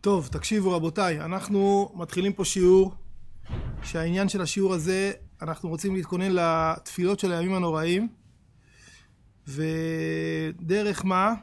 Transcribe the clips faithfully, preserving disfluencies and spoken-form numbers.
טוב, תקשיבו רבותיי, אנחנו מתחילים פה שיעור שהעניין של השיעור הזה, אנחנו רוצים להתכונן לתפילות של הימים הנוראים, ודרך מה?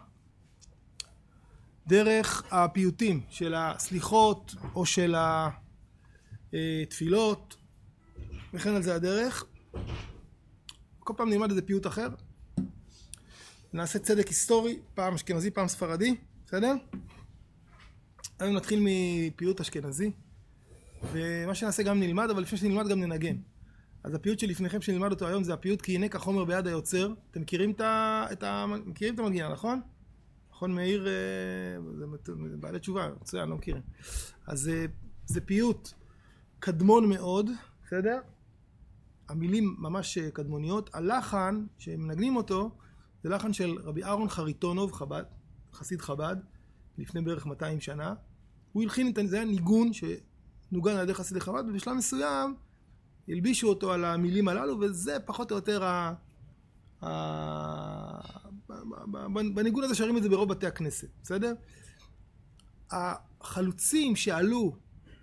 דרך הפיוטים של הסליחות או של התפילות, וכן על זה הדרך. כל פעם נלמד איזה פיוט אחר, נעשה צדק היסטורי, פעם אשכנזי פעם ספרדי, בסדר? היום נתחיל מפיוט אשכנזי, ומה שנעשה גם נלמד, אבל לפני שנלמד גם ננגן. אז הפיוט שלפניכם שנלמד אותו היום זה הפיוט כי הנה כחומר ביד היוצר. אתם מכירים את ה... את ה... מכירים את המנגינה, נכון? נכון, מאיר, זה בעלי תשובה, מצוין, לא מכירים. אז זה פיוט קדמון מאוד, בסדר? המילים ממש קדמוניות. הלחן שמנגנים אותו זה לחן של רבי אהרון חריטונוב, חב"ד, חסיד חב"ד, לפני בערך מאתיים שנה. הוא הלחין את זה, היה ניגון שנוגן על ידי חסידי חב"ד, ובשלב מסוים הלבישו אותו על המילים הללו, וזה פחות או יותר ה... ה... בניגון הזה שרים את זה ברוב בתי הכנסת, בסדר? החלוצים שעלו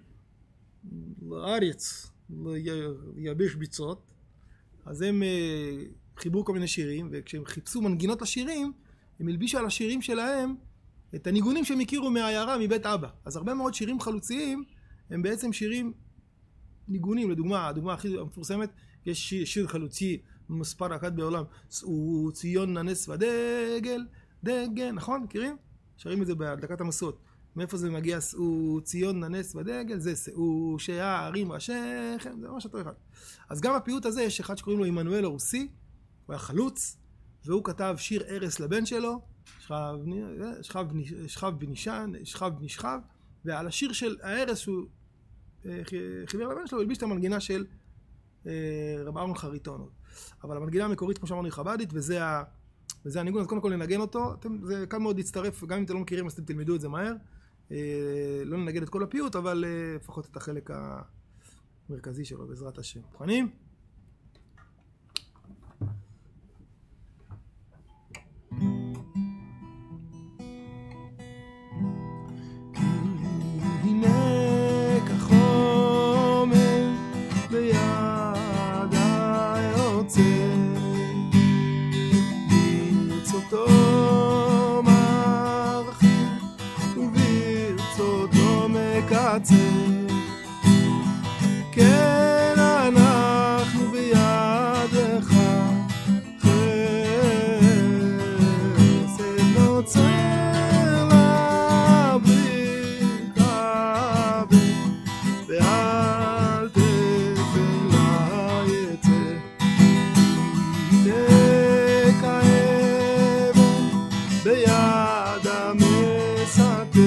לארץ לייבש ביצות, אז הם חיברו כל מיני שירים, וכשהם חיפשו מנגינות לשירים, הם הלבישו על השירים שלהם את הניגונים שהם הכירו מהעיירה, מבית אבא. אז הרבה מאוד שירים חלוציים הם בעצם שירים ניגונים. לדוגמה, הדוגמה הכי המפורסמת, יש שיר, שיר חלוצי מספר אחד בעולם, שאו ציון ננס ודגל, דגל, נכון? מכירים? שרים את זה בהדלקת המסות. מאיפה זה מגיע? שאו ציון ננס ודגל, זה שאו שהערים ראשיכם, זה ממש אותו אחד. אז גם הפיוט הזה, יש אחד שקוראים לו עמנואל הרוסי, הוא היה חלוץ, והוא כתב שיר ערש לבן שלו, שכב, שכב, שכב בנישן, שכב בנשכב, ועל השיר של הערש שהוא חיבר לבן שלו, הוא הלביש את המנגינה של רב אהרון חריטונוב. אבל המנגינה המקורית, כמו שאמרנו, היא חב"דית, וזה, ה, וזה הניגון, אז קודם כל לנגן אותו. אתם, זה קל מאוד להצטרף, גם אם אתם לא מכירים, אז אתם תלמדו את זה מהר. לא ננגן את כל הפיוט, אבל לפחות את החלק המרכזי שלו, בעזרת השם. מוכנים? כן אנחנו בידך חסד נוצר לברית אבן ואל תפן ליצא הנה כאבן ביד המסתר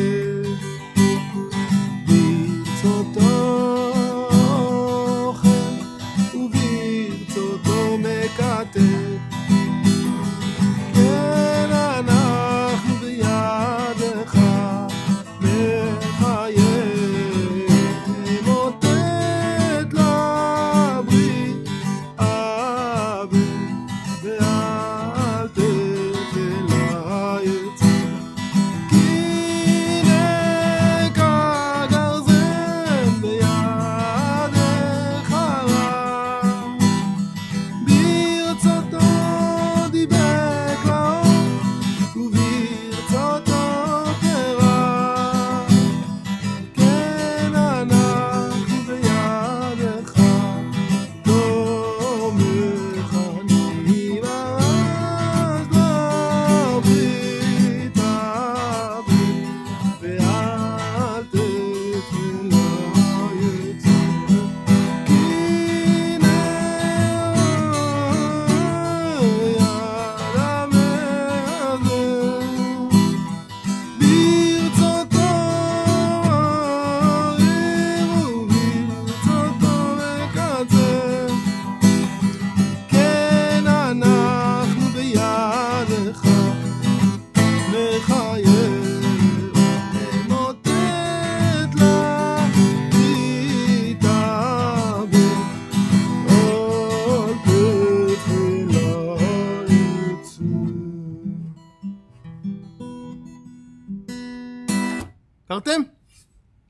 הכרתם?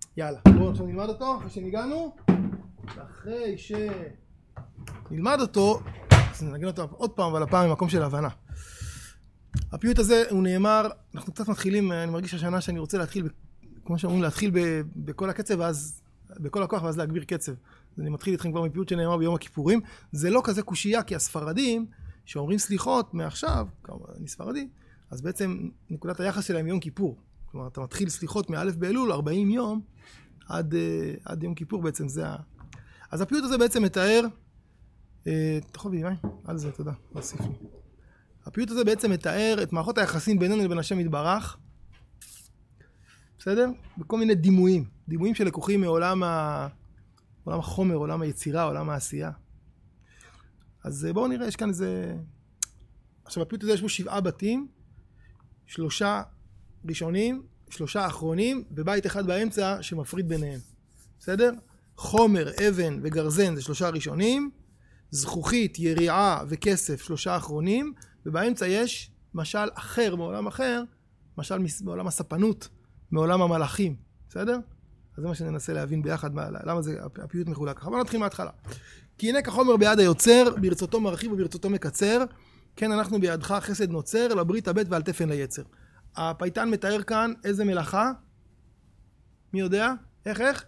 יאללה, בואו עכשיו נלמד אותו, אחרי שניגענו. ואחרי שנלמד אותו, אז נגיד אותו עוד פעם, אבל הפעם במקום של ההבנה. הפיוט הזה הוא נאמר, אנחנו קצת מתחילים, אני מרגיש השנה שאני רוצה להתחיל, כמו שאומרים, להתחיל ב, בכל הקצב, ואז, בכל הכוח, ואז להגביר קצב. אז אני מתחיל איתכם כבר מפיוט שנאמר ביום הכיפורים. זה לא כזה קושייה, כי הספרדים, שאומרים סליחות מעכשיו, כמובן, אני ספרדי, אז בעצם נקודת היחס שלהם יום כיפור. כלומר, אתה מתחיל סליחות מאלף באלול, ארבעים יום, עד, עד יום כיפור בעצם זה ה... אז הפיוט הזה בעצם מתאר, תחוב בי, על זה, תודה, להוסיף לי. הפיוט הזה בעצם מתאר את מערכות היחסים בינינו לבין השם יתברך, בסדר? בכל מיני דימויים, דימויים שלקוחים מעולם ה... עולם החומר, עולם היצירה, עולם העשייה. אז בואו נראה, יש כאן איזה... עכשיו, הפיוט הזה יש בו שבעה בתים, שלושה ראשונים, שלושה אחרונים, ובית אחד באמצע שמפריד ביניהם. בסדר? חומר, אבן וגרזן זה שלושה ראשונים, זכוכית, יריעה וכסף שלושה אחרונים, ובאמצע יש משל אחר מעולם אחר, משל מעולם הספנות, מעולם המלאכים. בסדר? אז זה מה שננסה להבין ביחד, למה זה הפיוט מחולק ככה. בוא נתחיל מההתחלה. כי הנה כחומר ביד היוצר, ברצותו מרחיב וברצותו מקצר, כן אנחנו בידך חסד נוצר, לברית הבט ועל תפן ליצר. הפייטן מתאר כאן איזה מלאכה? מי יודע? איך, איך?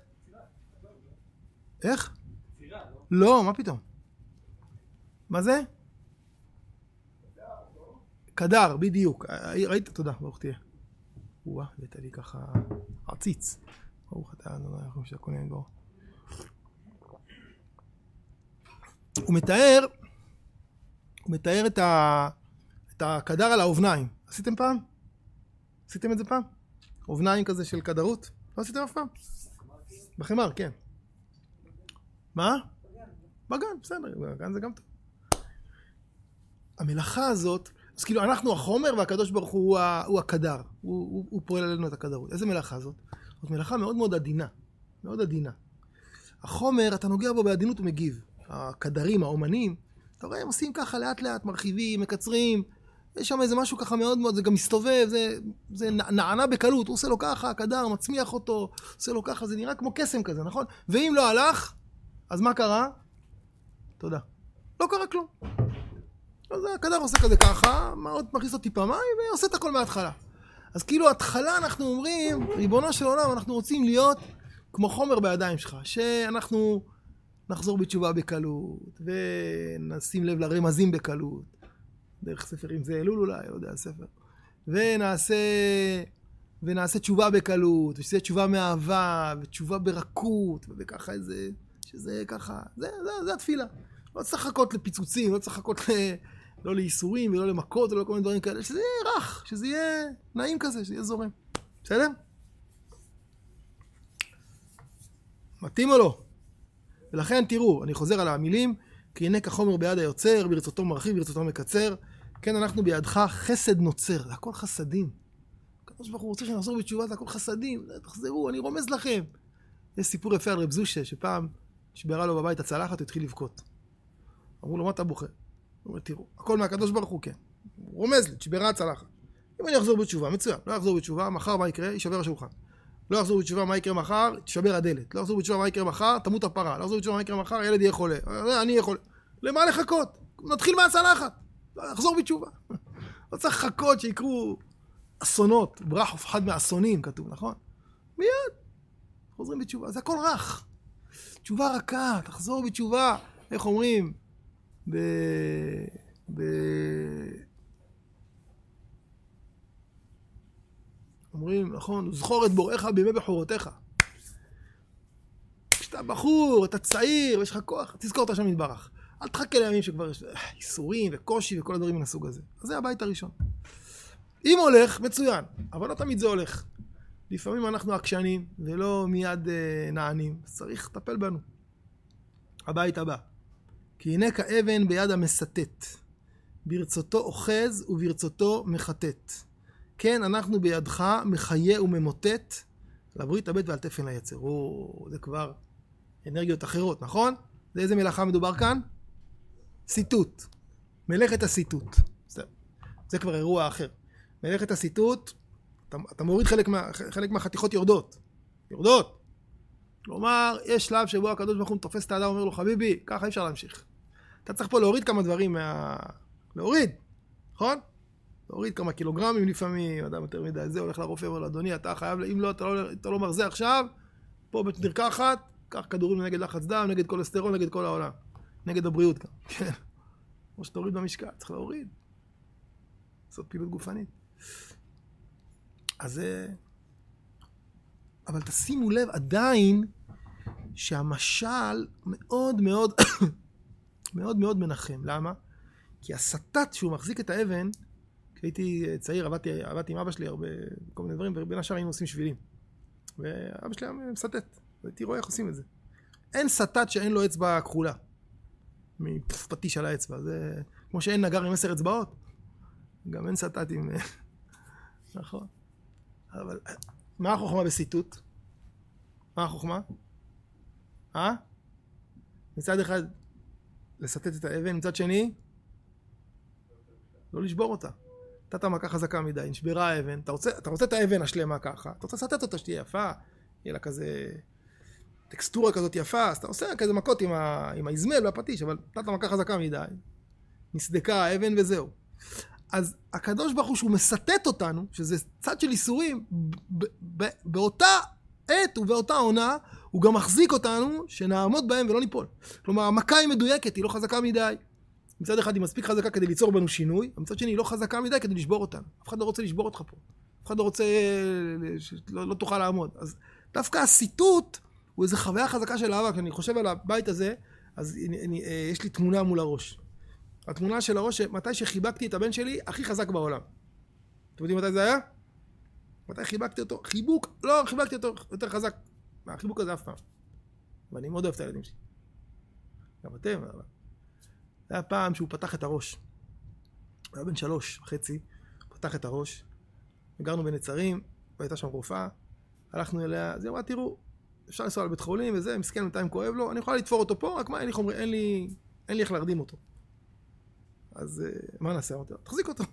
איך? לא, מה פתאום? מה זה? קדר, בדיוק. ראית? תודה, ברוך תהיה. וואה, הבאת לי ככה עציץ. ברוך אתה, לא יכול שהכל נהיה גאור. הוא מתאר, הוא מתאר את ה... את הקדר על האובניים. עשיתם פעם? עשיתם את זה פעם? אובניים כזה של קדרות? לא עשיתם אף פעם? בחמר, כן. מה? בגן, בסדר, בגן זה גם טוב. המלאכה הזאת, אז כאילו אנחנו החומר והקדוש ברוך הוא הוא הקדר, הוא, הוא, הוא פועל עלינו את הקדרות. איזה מלאכה זאת? זאת מלאכה מאוד מאוד עדינה, מאוד עדינה. החומר, אתה נוגע בו בעדינות ומגיב. הקדרים, האומנים, אתה רואה, הם עושים ככה לאט לאט, מרחיבים, מקצרים, יש שם איזה משהו ככה מאוד מאוד, זה גם מסתובב, זה, זה נענה בקלות, הוא עושה לו ככה, הקדר מצמיח אותו, עושה לו ככה, זה נראה כמו קסם כזה, נכון? ואם לא הלך, אז מה קרה? תודה. לא קרה כלום. אז הקדר עושה כזה ככה, עוד מכניס לו טיפה מים, ועושה את הכל מההתחלה. אז כאילו, התחלה אנחנו אומרים, ריבונו של עולם, אנחנו רוצים להיות כמו חומר בידיים שלך, שאנחנו נחזור בתשובה בקלות, ונשים לב לרמזים בקלות, דרך ספר אם זה אלול אולי, לא יודע, ספר. ונעשה, ונעשה תשובה בקלות, ושזה תשובה מאהבה, ותשובה ברכות, וככה איזה, שזה ככה, זה, זה, זה התפילה. לא צריך לחכות לפיצוצים, לא צריך לחכות ל... לא לאיסורים ולא למכות ולא כל מיני דברים כאלה, שזה יהיה רך, שזה יהיה נעים כזה, שזה יהיה זורם. בסדר? מתאים או לא? ולכן תראו, אני חוזר על המילים, כי הנה כחומר ביד היוצר, ברצותו מרחיב, ברצותו מקצר, כן אנחנו בידך חסד נוצר, זה הכל חסדים. הקדוש ברוך הוא רוצה שנחזור בתשובה, זה הכל חסדים, תחזרו, אני רומז לכם. יש סיפור יפה על רב זושה, שפעם שברה לו בבית הצלחת, הוא התחיל לבכות. אמרו לו, מה אתה בוכה? הוא אומר, תראו, הכל מהקדוש ברוך הוא, כן. הוא רומז לי, שברה הצלחת. אם אני אחזור בתשובה, מצוין, לא אחזור בתשובה, מחר מה יקרה? יישבר השולחן. לא אחזור בתשובה, מה יקרה מחר? תשבר הדלת. לא אחזור בתשובה, מה יקרה מחר? תמות הפרה. לא אחזור בתשובה, מה יקרה מחר? הילד יהיה חולה. אני אהיה חולה. למה לחכות? נתחיל מהצלחת. אחזור בתשובה. לא צריך לחכות שיקרו אסונות. ברח ופחד מאסונים, כתוב, נכון? מיד. חוזרים בתשובה. זה הכל רך. תשובה רכה, תחזור בתשובה. איך אומרים? ב... ב... אומרים, נכון, זכור את בוראיך בימי בחורותיך. כשאתה בחור, אתה צעיר, ויש לך כוח, תזכור את השם יתברך. אל תחכה לימים שכבר יש איסורים וקושי וכל הדברים מן הסוג הזה. אז זה הבית הראשון. אם הולך, מצוין, אבל לא תמיד זה הולך. לפעמים אנחנו עקשנים ולא מיד אה, נענים, אז צריך לטפל בנו. הבית הבא. כי הנה כאבן ביד המסתת, ברצותו אוחז וברצותו מחטט. כן, אנחנו בידך מחיה וממוטט, לברית הבט ועל תפן ליצר. או, זה כבר אנרגיות אחרות, נכון? זה איזה מלאכה מדובר כאן? סיטוט. מלאכת הסיטוט. זה, זה כבר אירוע אחר. מלאכת הסיטוט, אתה, אתה מוריד חלק, מה, חלק מהחתיכות יורדות. יורדות. כלומר, יש שלב שבו הקדוש ברוך הוא תופס את האדם ואומר לו, חביבי, ככה אי אפשר להמשיך. אתה צריך פה להוריד כמה דברים מה... להוריד, נכון? להוריד כמה קילוגרמים לפעמים, אדם יותר מדי, זה הולך לרופא, אומר לו, אדוני, אתה חייב, אם לא, אתה לא, אתה לא מרזה עכשיו, פה נרקחת, קח כדורים נגד לחץ דם, נגד קולסטרול, נגד כל העולם. נגד הבריאות גם. כן. כמו שתוריד במשקל, צריך להוריד. לעשות פעילות גופנית. אז זה... אבל תשימו לב עדיין שהמשל מאוד מאוד מאוד מאוד מנחם. למה? כי הסטט שהוא מחזיק את האבן, כשהייתי צעיר, עבדתי, עבדתי עם אבא שלי הרבה כל מיני דברים, ובין השאר היינו עושים שבילים. ואבא שלי היה מסטט, והייתי רואה איך עושים את זה. אין סטט שאין לו אצבע כחולה. מפטיש על האצבע. זה כמו שאין נגר עם עשר אצבעות. גם אין סטט עם... נכון. אבל מה החוכמה בסיטוט? מה החוכמה? אה? מצד אחד לסטט את האבן, מצד שני לא לשבור אותה. נתת מכה חזקה מדי, נשברה האבן, אתה רוצה, אתה רוצה את האבן השלמה ככה, אתה רוצה לסטט אותה שתהיה יפה, יהיה לה כזה טקסטורה כזאת יפה, אז אתה עושה כזה מכות עם, ה... עם האזמל והפטיש, אבל נתת מכה חזקה מדי, נסדקה האבן וזהו. אז הקדוש ברוך הוא שהוא מסטט אותנו, שזה צד של איסורים, ב- ב- באותה עת ובאותה עונה, הוא גם מחזיק אותנו שנעמוד בהם ולא ניפול. כלומר, המכה היא מדויקת, היא לא חזקה מדי. מצד אחד היא מספיק חזקה כדי ליצור בנו שינוי, מצד שני היא לא חזקה מדי כדי לשבור אותנו. אף אחד לא רוצה לשבור אותך פה. אף אחד לא רוצה, לא, לא תוכל לעמוד. אז דווקא הסיטוט הוא איזו חוויה חזקה של אהבה. כשאני חושב על הבית הזה, אז אני, אני, יש לי תמונה מול הראש. התמונה של הראש, מתי שחיבקתי את הבן שלי, הכי חזק בעולם. אתם יודעים מתי זה היה? מתי חיבקתי אותו? חיבוק, לא, חיבקתי אותו יותר חזק. מה, החיבוק הזה אף פעם. ואני מאוד אוהב את הילדים שלי. גם אתם, אבל... זה היה פעם שהוא פתח את הראש. הוא היה בן שלוש וחצי, פתח את הראש. הגרנו בנצרים, והייתה שם רופאה. הלכנו אליה, אז היא אמרה, תראו, אפשר לנסוע לבית חולים וזה, מסכן בינתיים כואב לו, אני יכולה לתפור אותו פה, רק מה, אין לי חומרי, אין לי, אין לי איך להרדים אותו. אז מה נעשה? אמרתי לו, תחזיק אותו.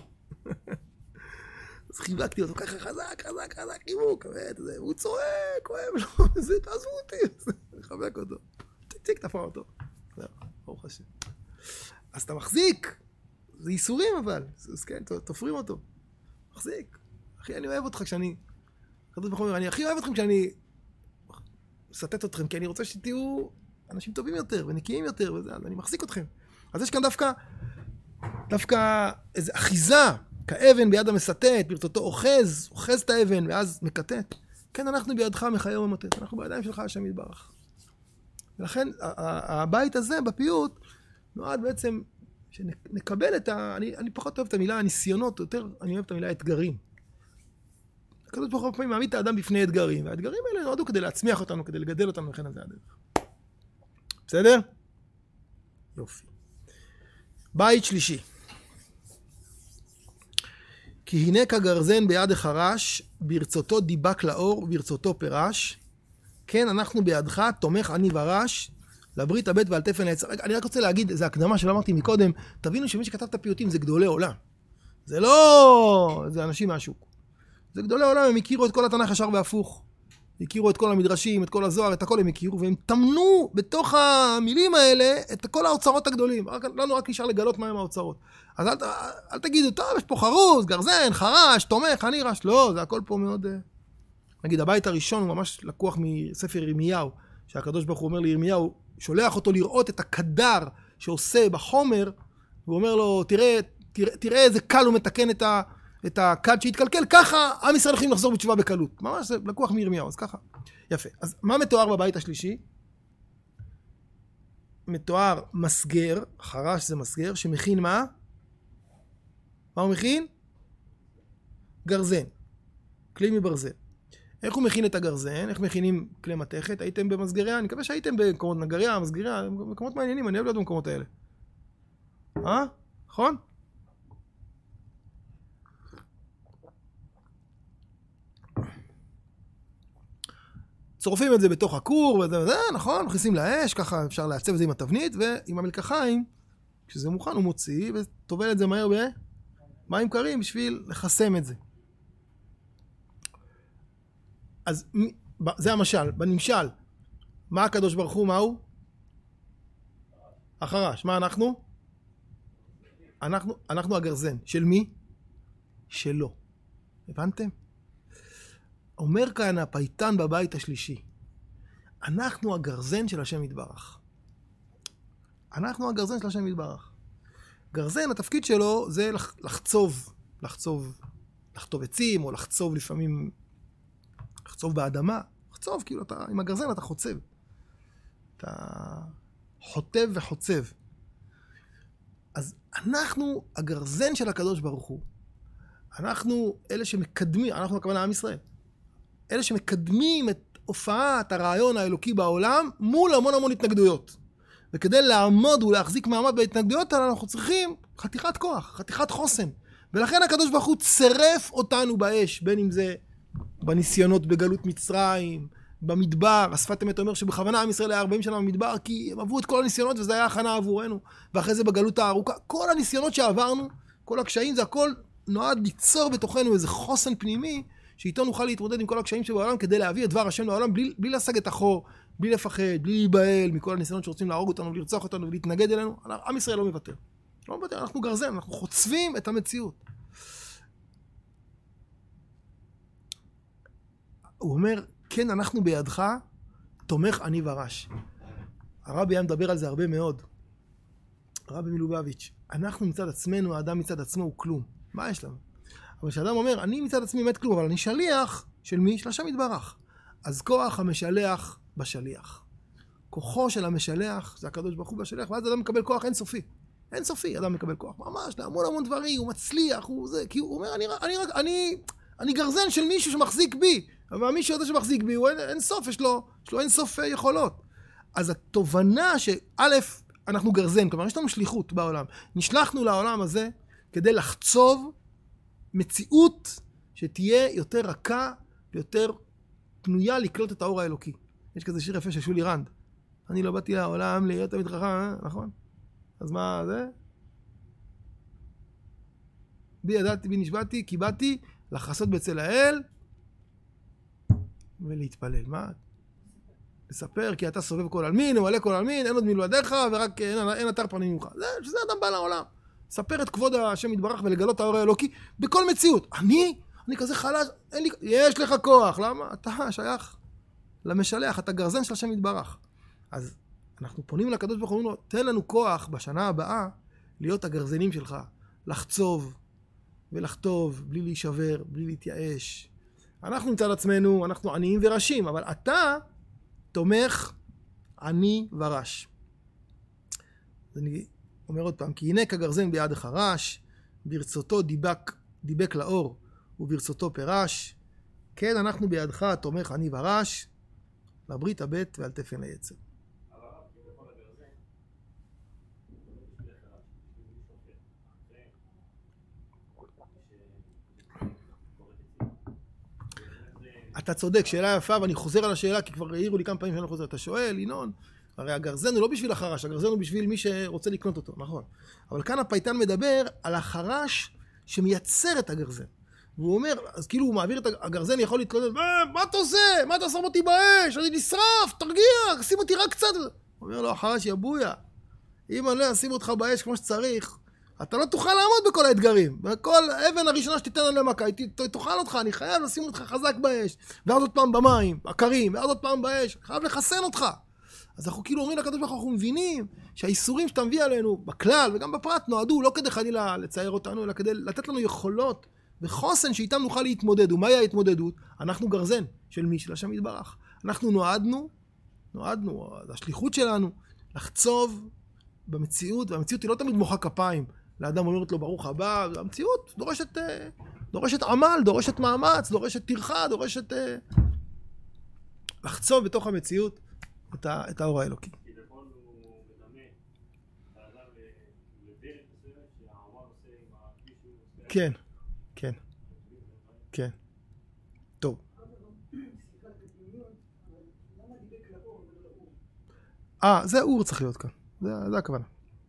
אז חיבקתי אותו ככה חזק, חזק, חזק, חיבוק, והוא צועק, כואב לו, זה, תעזבו אותי, חבק אותו. ציק, תפור אותו. זהו, ברוך השם. אז אתה מחזיק, זה איסורים אבל, אז כן, תופרים אותו. מחזיק. אחי, אני אוהב אותך כשאני, אני הכי אוהב אתכם כשאני מסטט אתכם, כי אני רוצה שתהיו אנשים טובים יותר ונקיים יותר, וזה, אז אני מחזיק אתכם. אז יש כאן דווקא, דווקא איזו אחיזה, כאבן ביד המסטט, ברצותו אוחז, אוחז את האבן ואז מקטט. כן, אנחנו בידך מחיה וממוטט, אנחנו בידיים שלך השם יתברך. ולכן הבית הזה בפיוט נועד בעצם שנקבל את ה... אני, אני פחות אוהב את המילה הניסיונות, יותר אני אוהב את המילה אתגרים. הקדוש ברוך הוא פעמים מעמיד את האדם בפני אתגרים, והאתגרים האלה נועדו כדי להצמיח אותנו, כדי לגדל אותנו, לכן זה הדרך. בסדר? יופי. בית שלישי. כי הנה כגרזן ביד החרש, ברצותו דיבק לאור וברצותו פרש. כן, אנחנו בידך, תומך אני ורש, לברית הבית ועל תפן העץ. אני רק רוצה להגיד, זו הקדמה שלא אמרתי מקודם, תבינו שמי שכתב את הפיוטים זה גדולי עולם. זה לא... זה אנשים מהשוק. זה גדולי עולם, הם הכירו את כל התנ"ך ישר והפוך. הכירו את כל המדרשים, את כל הזוהר, את הכל הם הכירו, והם תמנו בתוך המילים האלה את כל האוצרות הגדולים. רק, לנו רק נשאר לגלות מהם האוצרות. אז אל, אל תגידו, טוב, יש פה חרוז, גרזן, חרש, תומך, אני רש. לא, זה הכל פה מאוד... נגיד, הבית הראשון הוא ממש לקוח מספר ירמיהו, שהקדוש ברוך הוא אומר לירמיהו, שולח אותו לראות את הקדר שעושה בחומר, והוא אומר לו, תראה, תראה, תראה איזה קל הוא מתקן את ה... את הכד שהתקלקל, ככה עם ישראל יכולים לחזור בתשובה בקלות. ממש זה לקוח מירמיהו, אז ככה. יפה. אז מה מתואר בבית השלישי? מתואר מסגר, חרש זה מסגר, שמכין מה? מה הוא מכין? גרזן. כלי מברזל. איך הוא מכין את הגרזן? איך מכינים כלי מתכת? הייתם במסגריה? אני מקווה שהייתם במקומות נגריה, מסגריה, במקומות מעניינים, אני אוהב להיות במקומות האלה. אה? נכון? צורפים את זה בתוך הכור, וזה, וזה, נכון, מכניסים לאש, ככה אפשר לעצב את זה עם התבנית, ועם המלקחיים, כשזה מוכן הוא מוציא, וטובל את זה מהר במים קרים בשביל לחסם את זה. אז זה המשל, בנמשל. מה הקדוש ברוך הוא, מה הוא? החרש. מה אנחנו? אנחנו, אנחנו הגרזן. של מי? שלו. הבנתם? אומר כאן הפייטן בבית השלישי. אנחנו הגרזן של השם יתברך. אנחנו הגרזן של השם יתברך. גרזן, התפקיד שלו זה לחצוב, לחצוב, לחטוב עצים, או לחצוב לפעמים, לחצוב באדמה. לחצוב, כאילו, אתה, עם הגרזן אתה חוצב. אתה חוטב וחוצב. אז אנחנו הגרזן של הקדוש ברוך הוא. אנחנו אלה שמקדמים, אנחנו הכוונה עם ישראל. אלה שמקדמים את הופעת הרעיון האלוקי בעולם מול המון המון התנגדויות. וכדי לעמוד ולהחזיק מעמד בהתנגדויות האלה, אנחנו צריכים חתיכת כוח, חתיכת חוסן. ולכן הקדוש ברוך הוא צירף אותנו באש, בין אם זה בניסיונות בגלות מצרים, במדבר. השפת אמת אומר שבכוונה עם ישראל היה ארבעים שנה במדבר, כי הם עברו את כל הניסיונות וזה היה הכנה עבורנו. ואחרי זה בגלות הארוכה, כל הניסיונות שעברנו, כל הקשיים, זה הכל נועד ליצור בתוכנו איזה חוסן פנימי, שאיתו נוכל להתמודד עם כל הקשיים שבעולם, כדי להביא את דבר השם לעולם, בלי, בלי להשג את החור, בלי לפחד, בלי להיבהל מכל הניסיונות שרוצים להרוג אותנו, לרצוח אותנו ולהתנגד אלינו. עם ישראל לא מוותר. לא מוותר, אנחנו גרזן, אנחנו חוצבים את המציאות. הוא אומר, כן, אנחנו בידך, תומך אני ורש. הרבי היה מדבר על זה הרבה מאוד. הרבי מלובביץ', אנחנו מצד עצמנו, האדם מצד עצמו הוא כלום. מה יש לנו? אבל כשאדם אומר, אני מצד עצמי מת כלום, אבל אני שליח של מי? של השם יתברך. אז כוח המשלח בשליח. כוחו של המשלח, זה הקדוש ברוך הוא בשליח, ואז אדם מקבל כוח אינסופי. אינסופי, אדם מקבל כוח. ממש, להמון המון דברים, הוא מצליח, הוא זה, כי הוא אומר, אני, אני, אני, אני גרזן של מישהו שמחזיק בי. אבל מישהו הזה שמחזיק בי, הוא אין, אין סוף, יש לו, יש לו אין סוף יכולות. אז התובנה שא', אנחנו גרזן, כלומר, יש לנו שליחות בעולם. נשלחנו לעולם הזה כדי לחצוב מציאות שתהיה יותר רכה ויותר פנויה לקלוט את האור האלוקי. יש כזה שיר יפה של שולי רנד. אני לא באתי לעולם להיות תמיד חכם, אה? נכון? אז מה זה? בי ידעתי, בי נשבעתי, כי באתי לחסות בצל האל ולהתפלל. מה? לספר, כי אתה סובב כל אלמין, ומלא כל אלמין, אין עוד מלבדך, ורק אין, אין אתר פנים ממך. זה, שזה אדם בא לעולם. ספר את כבוד השם יתברך ולגלות האור האלוקי בכל מציאות. אני, אני כזה חלש, אין לי, יש לך כוח. למה? אתה שייך למשלח, אתה גרזן של השם יתברך. אז אנחנו פונים לקדוש ברוך הוא, אומרים לו, תן לנו כוח בשנה הבאה להיות הגרזנים שלך, לחצוב ולחטוב, בלי להישבר, בלי להתייאש. אנחנו מצד עצמנו, אנחנו עניים וראשים, אבל אתה תומך עני ורש. אז אני אומר עוד פעם, כי הנה כגרזן ביד החרש, ברצותו דיבק, דיבק לאור, וברצותו פרש. כן, אנחנו בידך תומך עני ורש, לברית הבט ועל תפן היצר. אתה צודק, שאלה יפה, ואני חוזר על השאלה, כי כבר העירו לי כמה פעמים שאני לא חוזר. אתה שואל, ינון, הרי הגרזן הוא לא בשביל החרש, הגרזן הוא בשביל מי שרוצה לקנות אותו, נכון. אבל כאן הפייטן מדבר על החרש שמייצר את הגרזן. והוא אומר, אז כאילו הוא מעביר את הגרזן, יכול להתלונן, מה אתה עושה? מה אתה שם אותי באש? אני נשרף, תרגיע, שים אותי רק קצת. הוא אומר לו, החרש יבויה, אם אני לא אשים אותך באש כמו שצריך, אתה לא תוכל לעמוד בכל האתגרים. בכל אבן הראשונה שתיתן עליה מכה, היא תאכל אותך, אני חייב לשים אותך חזק באש. ואז עוד פעם במים, הקרים, ואז עוד פעם באש, חייב לחסן אותך. אז אנחנו כאילו אומרים לקדוש ברוך הוא, אנחנו מבינים שהאיסורים שאתה מביא עלינו, בכלל וגם בפרט, נועדו לא כדי חלילה לצייר אותנו, אלא כדי לתת לנו יכולות וחוסן שאיתם נוכל להתמודד. ומהי ההתמודדות? אנחנו גרזן של מי? של השם יתברך. אנחנו נועדנו, נועדנו, השליחות שלנו, לחצוב במציאות, והמציאות היא לא תמיד מוחא כפיים. לאדם אומרת לו ברוך הבא, המציאות דורשת, דורשת עמל, דורשת מאמץ, דורשת טרחה, דורשת לחצוב בתוך המציאות את, ה, את האור האלוקי. כן, כן, כן. טוב. אה, זה אור צריך להיות כאן. זה, זה הכוונה.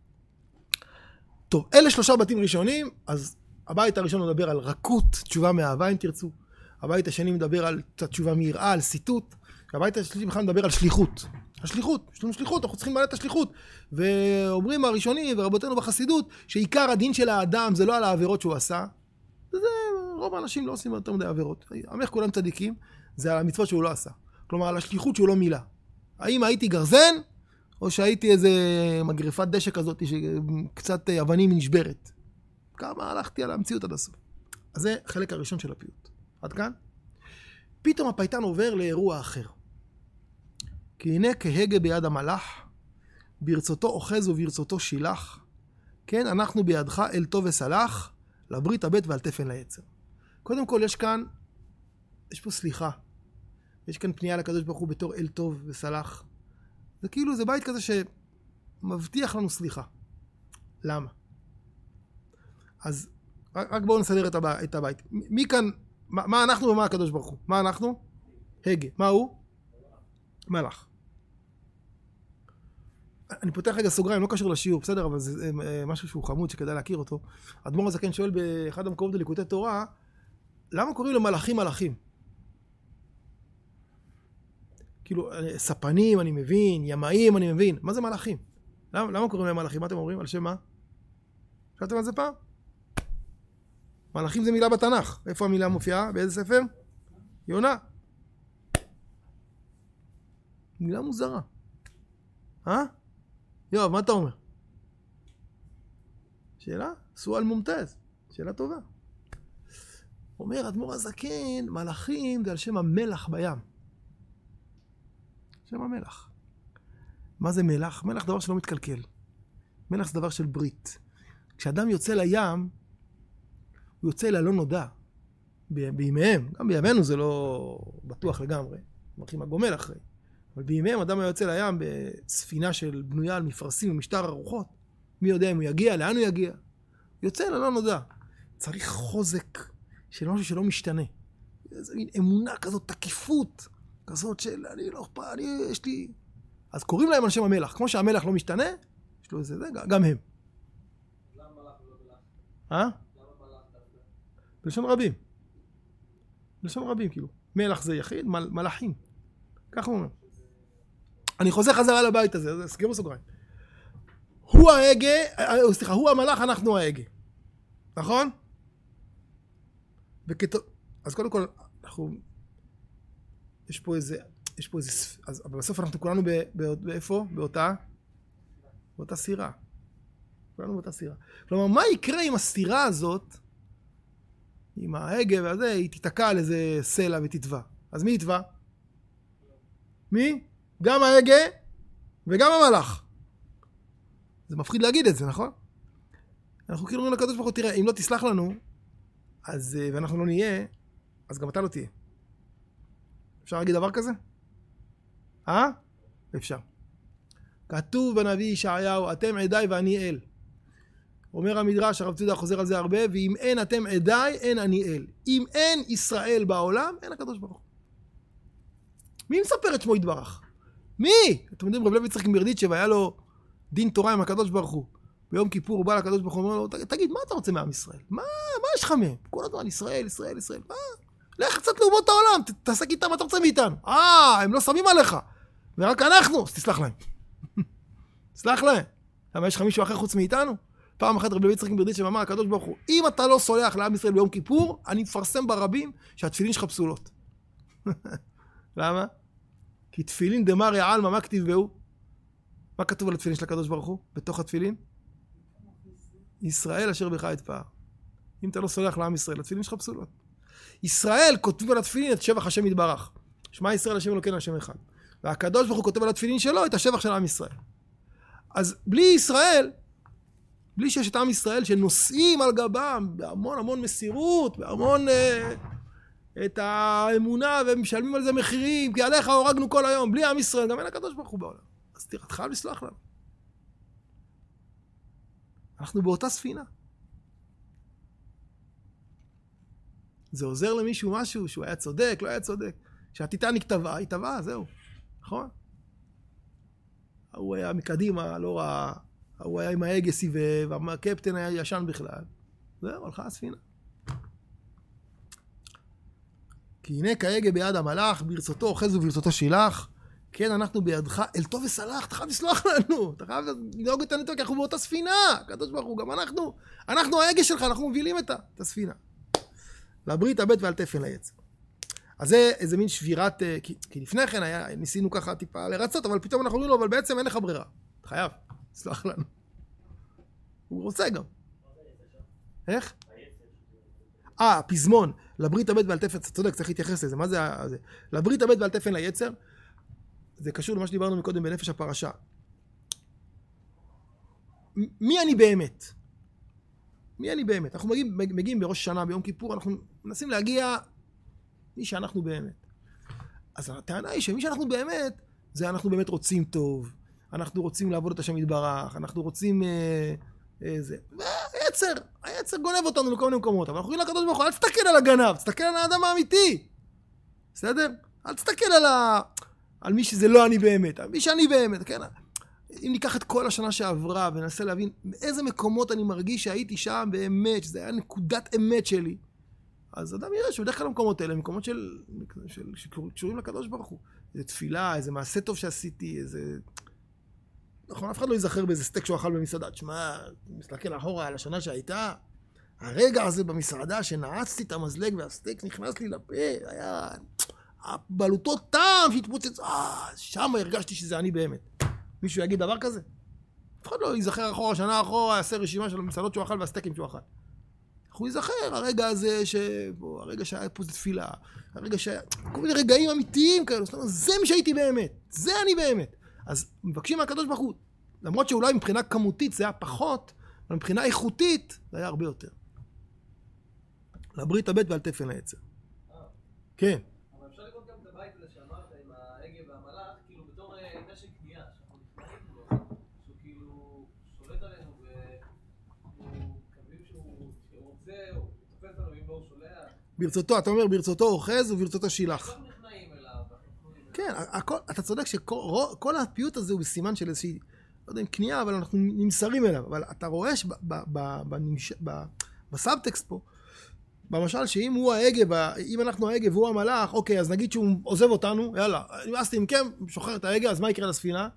טוב, אלה שלושה בתים ראשונים, אז הבית הראשון מדבר על רכות, תשובה מאהבה אם תרצו. הבית השני מדבר על תשובה מיראה, על סיטוט. הבית השלישי בכלל מדבר על שליחות. השליחות, יש לנו שליחות, אנחנו צריכים למלא את השליחות. ואומרים הראשונים ורבותינו בחסידות, שעיקר הדין של האדם זה לא על העבירות שהוא עשה. זה, רוב האנשים לא עושים יותר מדי עבירות. עמך כולם צדיקים, זה על המצוות שהוא לא עשה. כלומר, על השליחות שהוא לא מילא. האם הייתי גרזן, או שהייתי איזה מגרפת דשא כזאת, שקצת אבנים נשברת. כמה הלכתי על המציאות עד הסוף. אז זה חלק הראשון של הפיוט. עד כאן? פתאום הפייטן עובר לאירוע אחר. כי הנה כהגה ביד המלאך, ברצותו אוחז וברצותו שילח, כן, אנחנו בידך אל טוב וסלח, לברית הבית ועל תפן ליצר. קודם כל יש כאן, יש פה סליחה. יש כאן פנייה לקדוש ברוך הוא בתור אל טוב וסלח. זה כאילו, זה בית כזה שמבטיח לנו סליחה. למה? אז רק בואו נסדר את, הבא, את הבית. מי כאן, מה, מה אנחנו ומה הקדוש ברוך הוא? מה אנחנו? הגה. מה הוא? מלאך. אני פותח רגע סוגריים, לא קשור לשיעור, בסדר, אבל זה, זה משהו שהוא חמוד שכדאי להכיר אותו. אדמו"ר הזקן שואל באחד המקומות בליקוטי תורה, למה קוראים למלאכים מלאכים? כאילו, ספנים אני מבין, ימאים אני מבין, מה זה מלאכים? למה, למה קוראים להם מלאכים? מה אתם אומרים? על שם מה? שאלתם על זה פעם? מלאכים זה מילה בתנ"ך. איפה המילה מופיעה? באיזה ספר? יונה. מילה מוזרה. אה? יואב, מה אתה אומר? שאלה? סואל מומתז. שאלה טובה. אומר אדמו"ר הזקן, מלאכים זה על שם המלח בים. שם המלח. מה זה מלח? מלח דבר שלא מתקלקל. מלח זה דבר של ברית. כשאדם יוצא לים, הוא יוצא ללא נודע. ב- בימיהם, גם בימינו זה לא בטוח לגמרי. מלכים הגומל אחרי. אבל בימיהם אדם היה יוצא לים בספינה של בנויה על מפרשים ומשטר הרוחות. מי יודע אם הוא יגיע, לאן הוא יגיע. יוצא ללא נודע. צריך חוזק של משהו שלא משתנה. איזו מין אמונה כזאת, תקיפות. כזאת של, אני לא אכפת, אני, יש לי... אז קוראים להם על שם המלח. כמו שהמלח לא משתנה, יש לו איזה, זה, גם הם. למה מלח ולא מלח? אה? למה מלח דווקא? בלשון רבים. בלשון רבים, כאילו. מלח זה יחיד, מל, מלאכים. ככה הוא אומר. אני חוזר חזרה לבית הזה, אז סגרו סוגריים. הוא ההגה, סליחה, הוא המלאך, אנחנו ההגה. נכון? וכת... אז קודם כל, אנחנו... יש פה איזה, יש פה איזה, אז בסוף אנחנו כולנו ב, ב, באיפה? באותה, באותה סירה. כולנו באותה סירה. כלומר, מה יקרה עם הסתירה הזאת, עם ההגה והזה, היא תתקע על איזה סלע ותתווה. אז מי יתווה? מי? גם ההגה וגם המלאך. זה מפחיד להגיד את זה, נכון? אנחנו כאילו אומרים לקדוש ברוך הוא, תראה, אם לא תסלח לנו, אז, ואנחנו לא נהיה, אז גם אתה לא תהיה. אפשר להגיד דבר כזה? אה? אפשר. כתוב בנביא ישעיהו, אתם עדיי ואני אל. אומר המדרש, הרב צודה חוזר על זה הרבה, ואם אין אתם עדיי, אין אני אל. אם אין ישראל בעולם, אין הקדוש ברוך הוא. מי מספר את שמו יתברך? מי? אתם יודעים, רב לוי יצחק מברדיצ'ב, היה לו דין תורה עם הקדוש ברוך הוא. ביום כיפור הוא בא לקדוש ברוך הוא, אומר לו, תגיד, מה אתה רוצה מעם ישראל? מה? מה יש לך מהם? כל הזמן, ישראל, ישראל, ישראל. מה? לך קצת לאומות העולם, תעסק איתם מה אתה רוצה מאיתנו. אה, הם לא שמים עליך. ורק אנחנו, אז תסלח להם. תסלח להם. למה יש לך מישהו אחר חוץ מאיתנו? פעם אחת רב לוי יצחק מברדיצ'ב אמר, הקדוש ברוך הוא, אם אתה לא סולח לעם ישראל ביום כיפור, אני מפרסם ברבים שהתפילין שלך פסולות. למה? כי תפילין דמרי עלמא, מה כתיב בהו? מה כתוב על התפילין של הקדוש ברוך הוא? בתוך התפילין? ישראל אשר בך אתפאר. אם אתה לא סולח לעם ישראל, התפילין שלך פסולות. ישראל כותב על התפילין את שבח השם יתברך. שמע ישראל השם אלוקינו השם אחד. והקדוש ברוך הוא כותב על התפילין שלו את השבח של עם ישראל. אז בלי ישראל, בלי שיש את עם ישראל שנושאים על גבם בהמון המון מסירות, בהמון אה, את האמונה ומשלמים על זה מחירים, כי עליך הורגנו כל היום, בלי עם ישראל, גם אין הקדוש ברוך הוא בעולם. אז תראה, אתה חייב לסלוח לנו. אנחנו באותה ספינה. זה עוזר למישהו משהו שהוא היה צודק, לא היה צודק. שהטיטניק טבע, היא טבעה, זהו. נכון? הוא היה מקדימה, לא רע. הוא היה עם ההגה סיבב, והקפטן היה ישן בכלל. זהו, הלכה הספינה. כי הנה כהגה ביד המלאך, ברצותו אוחז וברצותו שילח. כן, אנחנו בידך, אל טוב וסלח, אתה חייב לסלוח לנו, אתה חייב לדאוג את הנתו, כי אנחנו באותה ספינה, הקדוש ברוך הוא, גם אנחנו, אנחנו ההגה שלך, אנחנו מובילים את, את הספינה. לברית הבט ועל תפן ליצר. אז זה איזה מין שבירת, כי, כי לפני כן היה, ניסינו ככה טיפה לרצות, אבל פתאום אנחנו אומרים לו, אבל בעצם אין לך ברירה, אתה חייב, סלח לנו. הוא רוצה גם. איך? אה, פזמון, לברית הבט ועל תפן, צודק, צריך להתייחס לזה, מה זה זה? לברית הבט ועל תפן ליצר, זה קשור למה שדיברנו מקודם בנפש הפרשה. מי אני באמת? מי אני באמת? אנחנו מגיעים, מגיעים בראש שנה, ביום כיפור, אנחנו מנסים להגיע מי שאנחנו באמת. אז הטענה היא שמי שאנחנו באמת, זה אנחנו באמת רוצים טוב, אנחנו רוצים לעבוד את השם יתברך, אנחנו רוצים... אה, אה, זה. היצר, היצר גונב אותנו לכל מיני מקומות, אבל אנחנו אומרים לקדוש ברוך הוא, אל תסתכל על הגנב, תסתכל על האדם האמיתי. בסדר? אל תסתכל על ה... על מי שזה לא אני באמת, על מי שאני באמת, כן? אם ניקח את כל השנה שעברה וננסה להבין באיזה מקומות אני מרגיש שהייתי שם באמת, שזה היה נקודת אמת שלי, אז אדם יראה שבדרך כלל המקומות האלה, מקומות של, של, שקשורים לקדוש ברוך הוא. איזה תפילה, איזה מעשה טוב שעשיתי, איזה... נכון, אף אחד לא ייזכר באיזה סטייק שהוא אכל במסעדה. תשמע, מסתכל אחורה על השנה שהייתה, הרגע הזה במסעדה שנעצתי את המזלג והסטייק נכנס לי לפה, היה... הבלוטו טעם שהתפוצץ, אה, שם הרגשתי שזה אני באמת. מישהו יגיד דבר כזה? אף אחד לא ייזכר אחורה, שנה אחורה, יעשה רשימה של המסעדות שהוא אכל והסטייקים שהוא אכל. הוא ייזכר הרגע הזה, ש... הרגע שהיה פה זה תפילה, הרגע שהיה... כל מיני רגעים אמיתיים כאלו, זה מי שהייתי באמת, זה אני באמת. אז מבקשים מהקדוש ברוך הוא, למרות שאולי מבחינה כמותית זה היה פחות, אבל מבחינה איכותית זה היה הרבה יותר. לברית הבט ועל תפן ליצר. כן. ברצותו, אתה אומר, ברצותו אוחז וברצותו שילח. כן, הכל, אתה צודק שכל הפיוט הזה הוא בסימן של איזושהי, לא יודע אם קנייה, אבל אנחנו נמסרים אליו. אבל אתה רואה בסאבטקסט פה, במשל שאם הוא ההגה, אם אנחנו ההגה והוא המלאך, אוקיי, אז נגיד שהוא עוזב אותנו, יאללה, נמאסתי מכם, שוחרר את ההגה, אז מה יקרה לספינה?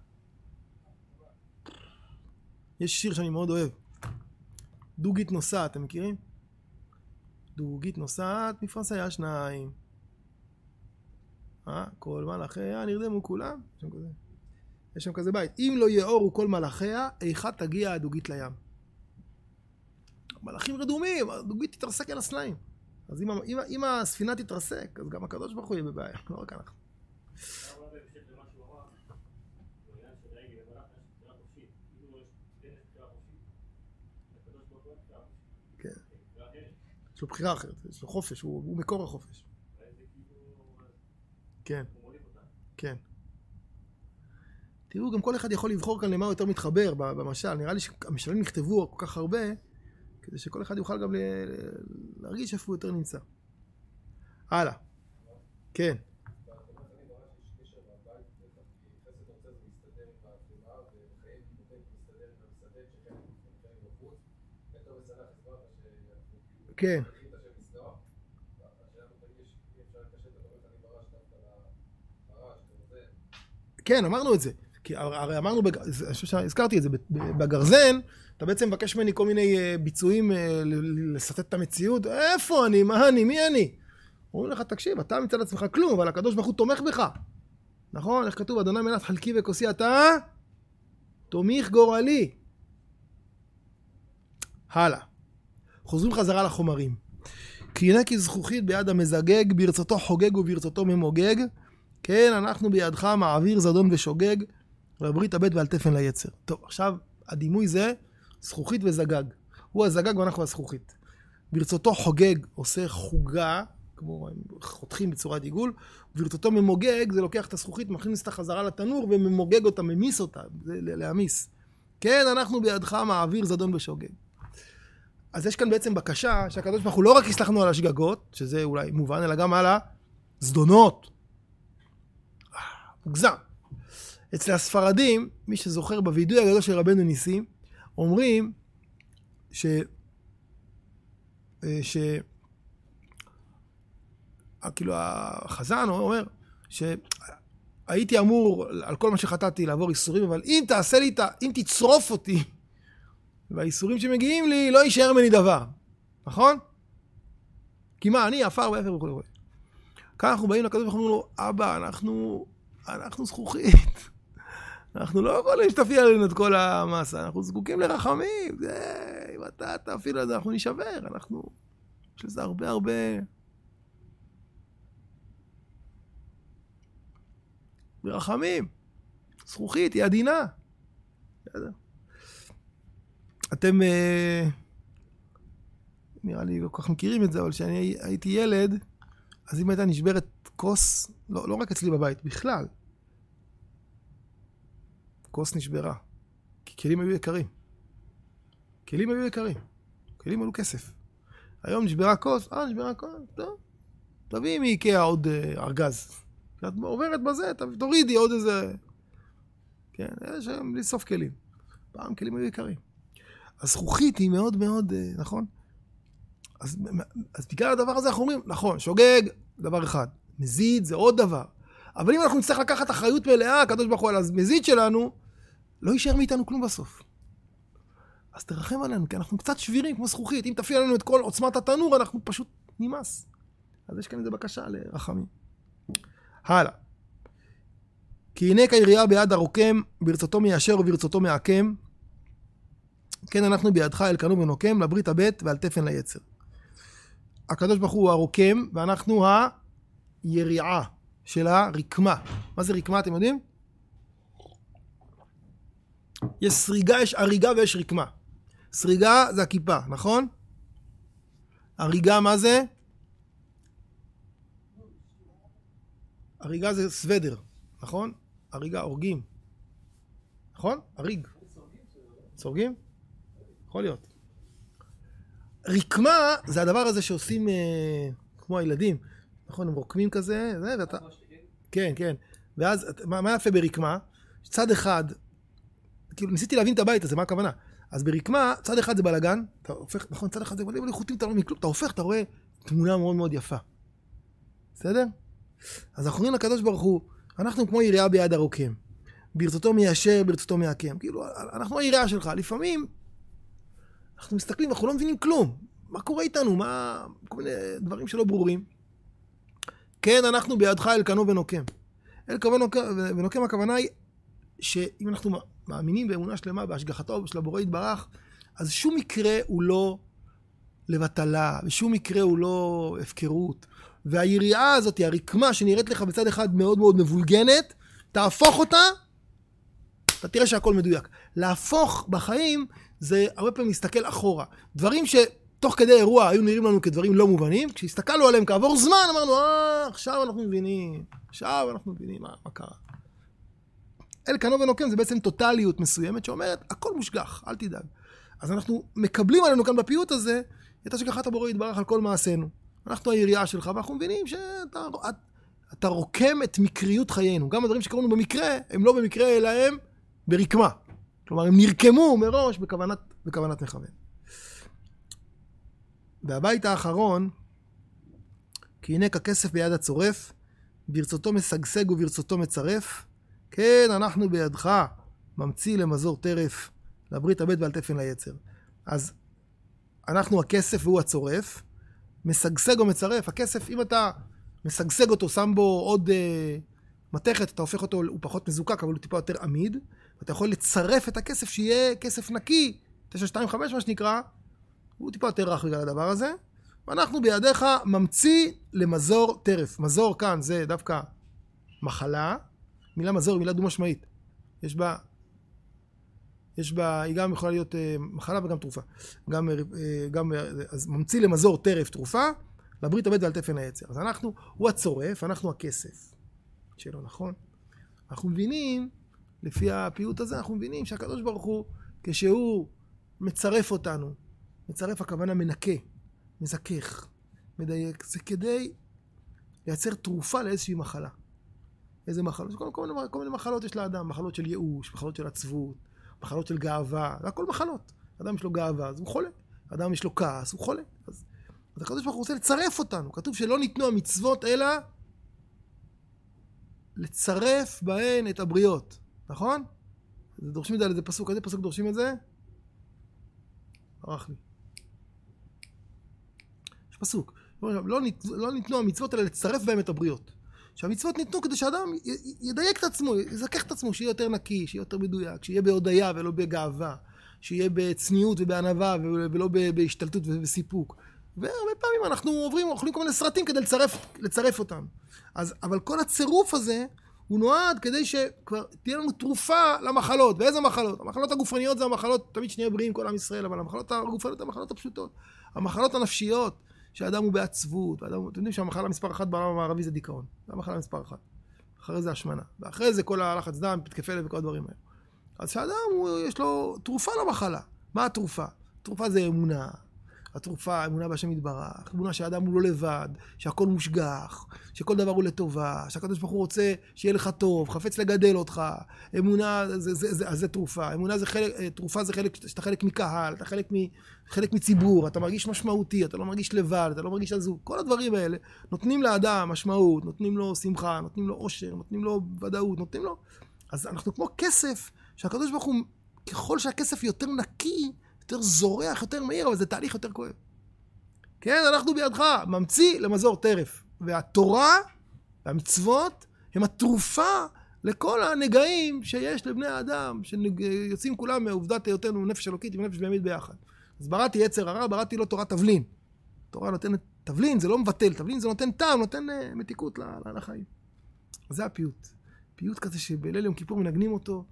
יש שיר שאני מאוד אוהב. דוגית נוסעת, אתם מכירים? דוגית נוסעת, מפרש היה שניים. אה? כל מלאכיה נרדמו כולם. יש שם כזה, יש שם כזה בית. אם לא יאורו כל מלאכיה, איכה תגיע הדוגית לים. מלאכים רדומים, הדוגית תתרסק על הסלעים. אז אם, אם, אם הספינה תתרסק, אז גם הקדוש ברוך הוא יהיה בבעיה. לא רק אנחנו. יש לו בחירה אחרת, יש לו חופש, הוא, הוא מקור החופש. כן, כן. תראו, גם כל אחד יכול לבחור כאן למה הוא יותר מתחבר במשל. נראה לי שהמשלים נכתבו כל כך הרבה, כדי שכל אחד יוכל גם להרגיש איפה הוא יותר נמצא. הלאה. כן. כן. כן, אמרנו את זה. כי הרי אמרנו, אני חושב שהזכרתי את זה, בגרזן, אתה בעצם מבקש ממני כל מיני ביצועים לסרטט את המציאות. איפה אני? מה אני? מי אני? אומרים לך, תקשיב, אתה מצד עצמך כלום, אבל הקדוש ברוך הוא תומך בך. נכון? איך כתוב? אדוני מנת חלקי וכוסי אתה תומיך גורלי. הלאה. חוזרים חזרה לחומרים. כי הנה כזכוכית ביד המזגג, ברצותו חוגג וברצותו ממוגג. כן, אנחנו בידך מעביר זדון ושוגג, לברית הבט ועל תפן ליצר. טוב, עכשיו הדימוי זה זכוכית וזגג. הוא הזגג ואנחנו הזכוכית. ברצותו חוגג, עושה חוגה, כמו חותכים בצורת עיגול, וברצותו ממוגג, זה לוקח את הזכוכית, מכניס את החזרה לתנור וממוגג אותה, ממיס אותה, זה להמיס. כן, אנחנו בידך מעביר זדון ושוגג. אז יש כאן בעצם בקשה שהקדוש ברוך הוא לא רק יסלח לנו על השגגות, שזה אולי מובן, אלא גם על הזדונות. מוגזם. אצל הספרדים, מי שזוכר בווידוי הגדול של רבנו ניסים, אומרים ש... ש... כאילו החזן אומר שהייתי אמור על כל מה שחטאתי לעבור איסורים, אבל אם תעשה לי, אם תצרוף אותי, והאיסורים שמגיעים לי, לא יישאר ממני דבר. נכון? כי מה, אני עפר ואפר וכו' וכו'. כאן אנחנו באים לקדוש ברוך הוא ואומרים לו, אבא, אנחנו, אנחנו זכוכית. אנחנו לא יכולים שתפעיל עלינו את כל המסה, אנחנו זקוקים לרחמים. זה, אם אתה תפעיל על זה, אנחנו נשבר. אנחנו, יש לזה הרבה הרבה... ברחמים. זכוכית, היא עדינה. בסדר. אתם, אה, נראה לי לא כל כך מכירים את זה, אבל כשאני הייתי ילד, אז אם הייתה נשברת כוס, לא, לא רק אצלי בבית, בכלל. כוס נשברה. כי כלים היו יקרים. כלים היו יקרים. כלים עלו כסף. היום נשברה כוס, אה, נשברה כוס, טוב. תביאי מאיקאה עוד אה, ארגז. כשאת עוברת בזה, תורידי עוד איזה... כן, יש היום בלי סוף כלים. פעם כלים היו יקרים. הזכוכית היא מאוד מאוד, נכון? אז, אז בגלל הדבר הזה אנחנו אומרים, נכון, שוגג, דבר אחד. מזיד זה עוד דבר. אבל אם אנחנו נצטרך לקחת אחריות מלאה, הקדוש ברוך הוא על המזיד שלנו, לא יישאר מאיתנו כלום בסוף. אז תרחם עלינו, כי אנחנו קצת שבירים כמו זכוכית. אם תפעיל עלינו את כל עוצמת התנור, אנחנו פשוט נמאס. אז יש כאן איזו בקשה לרחמים. הלאה. כי הנה כעירייה ביד הרוקם, ברצותו מיישר וברצותו מעקם, כן אנחנו בידך אלקנו ונוקם, לברית הבית ועל תפן ליצר. הקדוש ברוך הוא הרוקם, ואנחנו היריעה של הרקמה. מה זה רקמה, אתם יודעים? יש סריגה, יש הריגה ויש רקמה. סריגה זה הכיפה, נכון? הריגה מה זה? הריגה זה סוודר, נכון? הריגה, הורגים. נכון? הריג. סורגים? יכול להיות. רקמה זה הדבר הזה שעושים אה, כמו הילדים. נכון, הם רוקמים כזה, זה, ואתה... כן, כן. ואז, מה, מה יפה ברקמה? צד אחד, כאילו, ניסיתי להבין את הבית הזה, מה הכוונה? אז ברקמה, צד אחד זה בלגן, אתה הופך, נכון, צד אחד זה מלא מלא חוטים, אתה לא מכלום, אתה הופך, אתה רואה תמונה מאוד מאוד יפה. בסדר? אז אנחנו רואים לקדוש ברוך הוא, אנחנו כמו יריעה ביד הרוקם. ברצותו מיישר, ברצותו מעקם. כאילו, אנחנו היריעה שלך. לפעמים, אנחנו מסתכלים, אנחנו לא מבינים כלום. מה קורה איתנו? מה... כל מיני דברים שלא ברורים. כן, אנחנו בידך אלקנו ונוקם. אלקנו ונוקם, הכוונה היא שאם אנחנו מאמינים באמונה שלמה, בהשגחתו של הבורא יתברך, אז שום מקרה הוא לא לבטלה, ושום מקרה הוא לא הפקרות. והיריעה הזאת, הרקמה שנראית לך בצד אחד מאוד מאוד מבולגנת, תהפוך אותה, אתה תראה שהכל מדויק. להפוך בחיים זה הרבה פעמים להסתכל אחורה. דברים שתוך כדי אירוע היו נראים לנו כדברים לא מובנים, כשהסתכלנו עליהם כעבור זמן, אמרנו, אה, עכשיו אנחנו מבינים, עכשיו אנחנו מבינים מה, מה קרה. אלקנו ונוקם זה בעצם טוטליות מסוימת שאומרת, הכל מושגח, אל תדאג. אז אנחנו מקבלים עלינו כאן בפיוט הזה, את השגחת הבורא יתברך על כל מעשינו. אנחנו היריעה שלך, ואנחנו מבינים שאתה את, אתה רוקם את מקריות חיינו. גם הדברים שקראנו במקרה, הם לא במקרה, אלא הם ברקמה. כלומר, הם נרקמו מראש בכוונת, בכוונת מכוון. והבית האחרון, כי הנה ככסף ביד הצורף, ברצותו משגשג וברצותו מצרף, כן, אנחנו בידך, ממציא למזור טרף, לברית הבית ועל תפן ליצר. אז אנחנו הכסף והוא הצורף, משגשג או מצרף. הכסף, אם אתה משגשג אותו, שם בו עוד אה, מתכת, אתה הופך אותו, הוא פחות מזוקק, אבל הוא טיפה יותר עמיד, ואתה יכול לצרף את הכסף שיהיה כסף נקי, תשע שתיים חמש מה שנקרא, הוא טיפה יותר רך בגלל הדבר הזה, ואנחנו בידיך ממציא למזור טרף. מזור כאן זה דווקא מחלה, מילה מזור היא מילה דו משמעית. יש בה, יש בה, היא גם יכולה להיות אה, מחלה וגם תרופה. גם, אה, גם, אז ממציא למזור טרף תרופה, לברית הבית ועל תפן היצר. אז אנחנו, הוא הצורף, אנחנו הכסף. שלא נכון? אנחנו מבינים, לפי הפיוט הזה, אנחנו מבינים שהקדוש ברוך הוא, כשהוא מצרף אותנו, מצרף הכוונה מנקה, מזכך, מדייק, זה כדי לייצר תרופה לאיזושהי מחלה. איזה מחלות? כל, כל, כל מיני מחלות יש לאדם, מחלות של ייאוש, מחלות של עצבות, מחלות של גאווה, זה הכל מחלות. אדם יש לו גאווה, אז הוא חולה. אדם יש לו כעס, הוא חולה. אז אז הקדוש ברוך הוא רוצה לצרף אותנו. כתוב שלא ניתנו המצוות אלא לצרף בהן את הבריות. נכון? דורשים את זה על איזה פסוק. איזה פסוק דורשים את זה? ערך לי. יש פסוק. לא, ניתנו, לא ניתנו המצוות אלא לצרף בהם את הבריות. שהמצוות ניתנו כדי שאדם ידייק את עצמו, יזכח את עצמו, שיהיה יותר נקי, שיהיה יותר מדויק, שיהיה בהודיה ולא בגאווה, שיהיה בצניעות ובענווה ולא בהשתלטות ובסיפוק. והרבה פעמים אנחנו עוברים, אוכלים כל מיני סרטים כדי לצרף, לצרף אותם. אז, אבל כל הצירוף הזה הוא נועד כדי שכבר תהיה לנו תרופה למחלות. ואיזה מחלות? המחלות הגופניות זה המחלות, תמיד שנהיה בריאים כל עם ישראל, אבל המחלות הגופניות הן המחלות הפשוטות. המחלות הנפשיות, שהאדם הוא בעצבות, האדם, אתם יודעים שהמחלה מספר אחת בעולם המערבי זה דיכאון. זה המחלה מספר אחת. אחרי זה השמנה. ואחרי זה כל הלחץ דם, פתקפי לב וכל הדברים האלה. אז שהאדם הוא, יש לו תרופה למחלה. מה התרופה? התרופה זה אמונה. התרופה, אמונה בהשם יתברך. אמונה שהאדם הוא לא לבד, שהכל מושגח, שכל דבר הוא לטובה, שהקדוש ברוך הוא רוצה שיהיה לך טוב, חפץ לגדל אותך. אמונה זה, זה, זה, זה, זה תרופה. אמונה זה חלק, תרופה זה חלק, שאתה חלק מקהל, אתה חלק, מ, חלק מציבור, אתה מרגיש משמעותי, אתה לא מרגיש לבד, אתה לא מרגיש עזוב. כל הדברים האלה נותנים לאדם משמעות, נותנים לו שמחה, נותנים לו עושר, נותנים לו ודאות, נותנים לו... אז אנחנו כמו כסף, שהקדוש ברוך הוא, ככל שהכסף יותר נקי, יותר זורח, יותר מהיר, אבל זה תהליך יותר כואב. כן, אנחנו בידך, ממציא למזור טרף. והתורה והמצוות הם התרופה לכל הנגעים שיש לבני האדם, שיוצאים כולם מעובדת היותנו נפש אלוקית ונפש בהמית ביחד. אז בראתי יצר הרע, בראתי לו תורת תבלין. תורה נותנת תבלין, זה לא מבטל, תבלין זה נותן טעם, נותן מתיקות לחיים. אז זה הפיוט. פיוט כזה שבליל יום כיפור מנגנים אותו.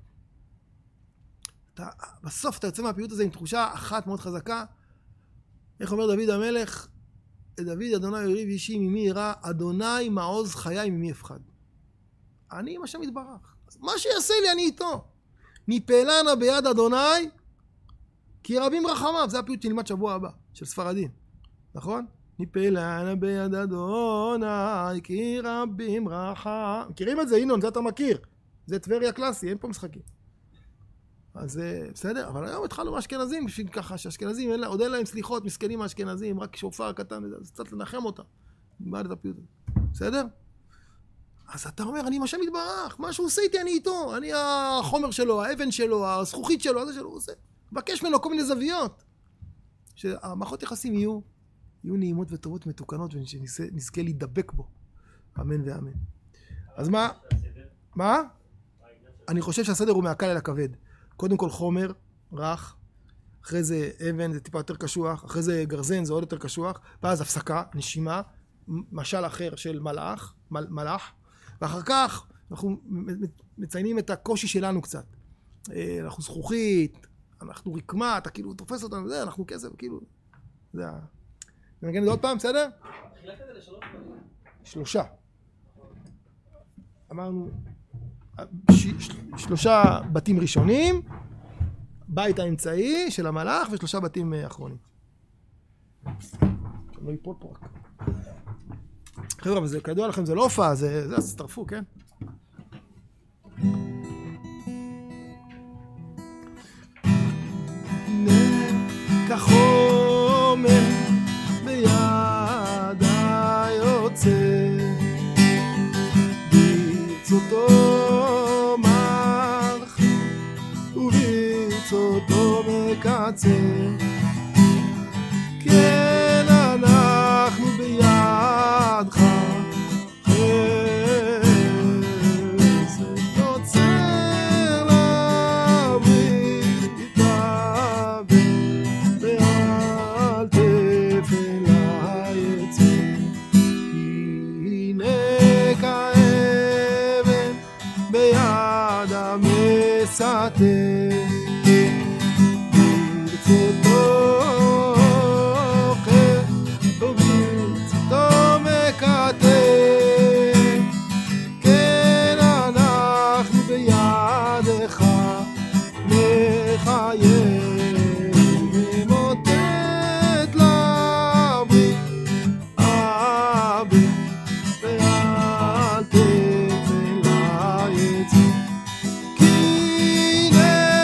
אתה, בסוף אתה יוצא מהפיוט הזה עם תחושה אחת מאוד חזקה. איך אומר דוד המלך? דוד אדוני יריב אישי ממי ירא, אדוני מעוז חיי ממי אפחד. אני עם השם יתברך. מה שיעשה לי אני איתו. ניפלנה ביד אדוני, כי רבים רחמיו. זה הפיוט שנלמד שבוע הבא, של ספרדים. נכון? ניפלנה ביד אדוני, כי רבים רחמיו. מכירים את זה? ינון, זה אתה מכיר. זה טבריה קלאסי, אין פה משחקים. אז בסדר, אבל היום התחלנו מהאשכנזים, בשביל ככה שהאשכנזים, אין לה, עוד אין להם סליחות, מסכנים מהאשכנזים, רק שופר קטן, אז קצת לנחם אותם. נבעד את הפיוט. בסדר? אז אתה אומר, אני עם השם יתברך, מה שהוא עושה איתי, אני איתו. אני החומר שלו, האבן שלו, הזכוכית שלו, זה שלו, הוא עושה. מבקש ממנו כל מיני זוויות. שהמערכות יחסים יהיו, יהיו נעימות וטובות מתוקנות, ושנזכה להידבק בו. אמן ואמן. אז מה? מה? אני חושב שהסדר הוא מהקל אל הכבד. קודם כל חומר, רך, אחרי זה אבן, זה טיפה יותר קשוח, אחרי זה גרזן, זה עוד יותר קשוח, ואז הפסקה, נשימה, משל אחר של מלאך, מל, מלאך, ואחר כך אנחנו מציינים את הקושי שלנו קצת. אנחנו זכוכית, אנחנו רקמה, אתה כאילו תופס אותנו, זה, אנחנו כסף, כאילו, זה ה... נגן את זה עוד פעם, בסדר? חילקת את זה לשלוש פעמים? שלושה. אמרנו... ש... שלושה בתים ראשונים, בית האמצעי של המלאך ושלושה בתים אחרונים. לא ייפול פה רק. חבר'ה, אבל זה כדוע לכם, זה לא הופעה, זה, זה, אז תצטרפו, כן? כחומר ביד היוצא ברצותו מרחיב וברצותו מקצר כן אנחנו בידך חסד יוצר לברית תתאבד ואל תפל היצר הנה כאבן ביד המסתר כי הנה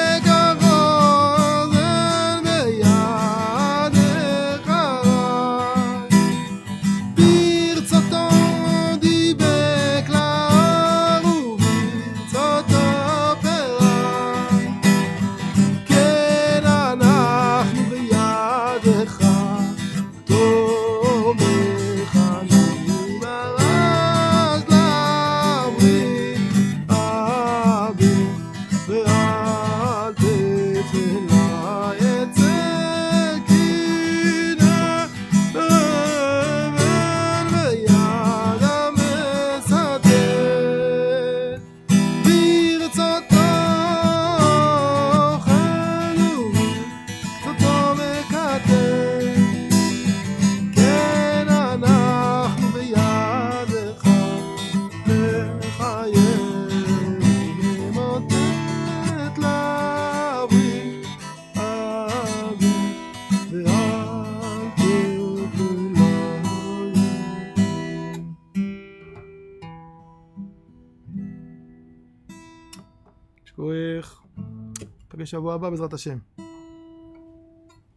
שכוח. נפגש שבוע הבא בעזרת השם.